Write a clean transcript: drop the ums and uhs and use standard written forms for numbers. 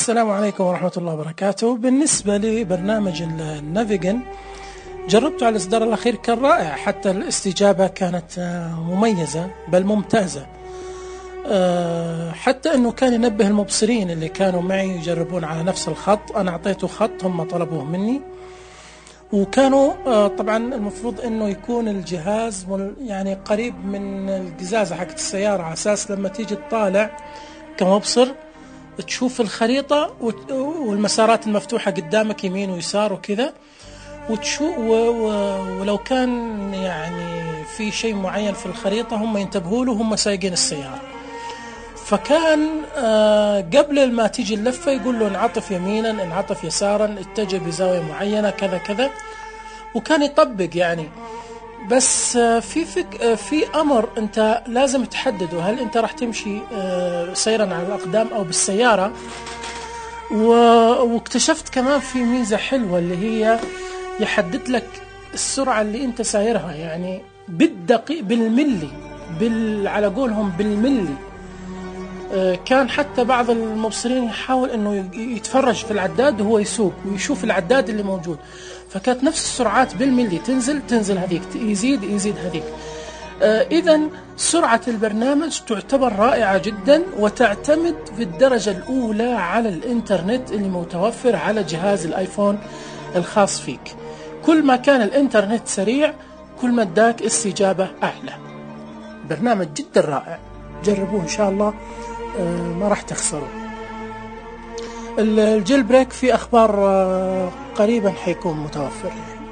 السلام عليكم ورحمة الله وبركاته. بالنسبة لبرنامج النافيجن جربته على الإصدار الأخير، كان رائع، حتى الاستجابة كانت مميزة بل ممتازة. حتى أنه كان ينبه المبصرين اللي كانوا معي يجربون على نفس الخط. أنا أعطيته خط هم طلبوه مني، وكانوا طبعا المفروض أنه يكون الجهاز يعني قريب من القزازة حقت السيارة، على أساس لما تيجي تطالع كمبصر تشوف الخريطة والمسارات المفتوحة قدامك يمين ويسار وكذا، وتشوف ولو كان يعني في شيء معين في الخريطة هم ينتبهوا له هم سايقين السيارة. فكان قبل ما تيجي اللفة يقول له انعطف يمينا انعطف يسارا اتجه بزاوية معينة كذا كذا، وكان يطبق يعني. بس في أمر أنت لازم تحدده، هل أنت راح تمشي سيرا على الأقدام أو بالسيارة. واكتشفت كمان في ميزة حلوة اللي هي يحدد لك السرعة اللي أنت سايرها، يعني بالدقيق بالملي على قولهم بالملي. كان حتى بعض المبصرين يحاول أنه يتفرج في العداد وهو يسوق ويشوف العداد اللي موجود، فكانت نفس السرعات بالملي، تنزل هذيك، يزيد هذيك. إذن سرعة البرنامج تعتبر رائعة جدا، وتعتمد في الدرجة الأولى على الإنترنت اللي متوفر على جهاز الآيفون الخاص فيك. كل ما كان الإنترنت سريع كل ما اداك استجابة أعلى. برنامج جدا رائع، جربوه إن شاء الله ما راح تخسروا. الجيل بريك في أخبار قريبا حيكون متوفر.